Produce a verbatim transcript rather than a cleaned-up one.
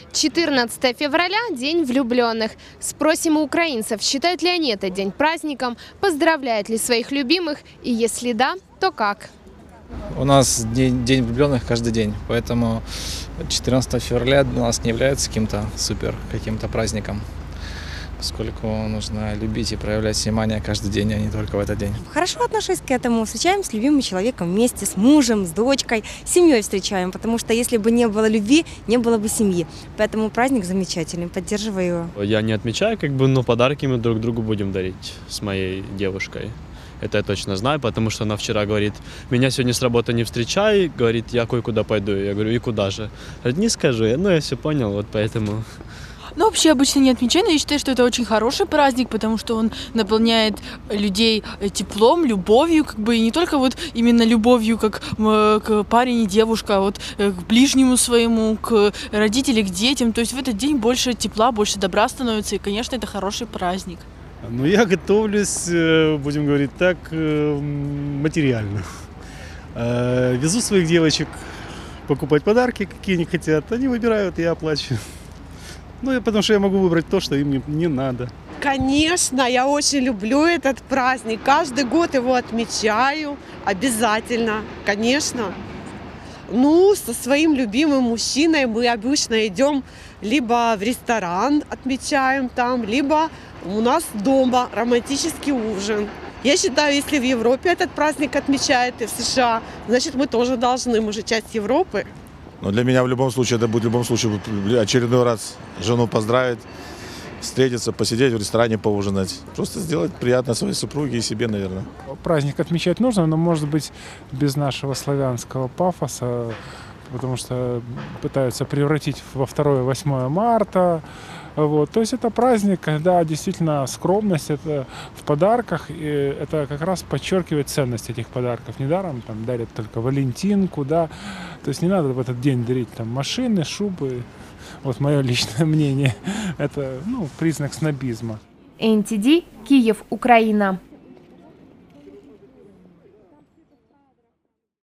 четырнадцатое февраля – День влюбленных. Спросим у украинцев, считают ли они этот день праздником, поздравляют ли своих любимых и если да, то как? У нас день, день влюбленных каждый день, поэтому четырнадцатое февраля для нас не является каким-то супер, каким-то праздником, поскольку нужно любить и проявлять внимание каждый день, а не только в этот день. Хорошо отношусь к этому, встречаем с любимым человеком вместе, с мужем, с дочкой, с семьей встречаем, потому что если бы не было любви, не было бы семьи. Поэтому праздник замечательный, поддерживаю его. Я не отмечаю, как бы, но подарки мы друг другу будем дарить с моей девушкой. Это я точно знаю, потому что она вчера говорит, меня сегодня с работы не встречай, говорит, я кое-куда пойду. Я говорю, и куда же? Говорит, не скажу, ну я все понял, вот поэтому... Ну, вообще обычно не отмечаю, но я считаю, что это очень хороший праздник, потому что он наполняет людей теплом, любовью, как бы, и не только вот именно любовью, как к парень и девушка, а вот к ближнему своему, к родителям, к детям. То есть в этот день больше тепла, больше добра становится, и, конечно, это хороший праздник. Ну, я готовлюсь, будем говорить так, материально. Везу своих девочек покупать подарки, какие они хотят. Они выбирают, я оплачиваю. Ну, потому что я могу выбрать то, что им не, не надо. Конечно, я очень люблю этот праздник. Каждый год его отмечаю. Обязательно, конечно. Ну, со своим любимым мужчиной мы обычно идем либо в ресторан, отмечаем там, либо у нас дома романтический ужин. Я считаю, если в Европе этот праздник отмечают и в США, значит, мы тоже должны, мы же часть Европы. Но для меня в любом случае, это будет в любом случае очередной раз жену поздравить, встретиться, посидеть в ресторане, поужинать. Просто сделать приятно своей супруге и себе, наверное. Праздник отмечать нужно, но, может быть, без нашего славянского пафоса, потому что пытаются превратить во второе восьмое марта. Вот. То есть это праздник, когда действительно скромность это в подарках, и это как раз подчеркивает ценность этих подарков. Недаром там дарят только валентинку, да. То есть не надо в этот день дарить там машины, шубы. Вот мое личное мнение. Это ну, признак снобизма. эн ти ди, Киев, Украина.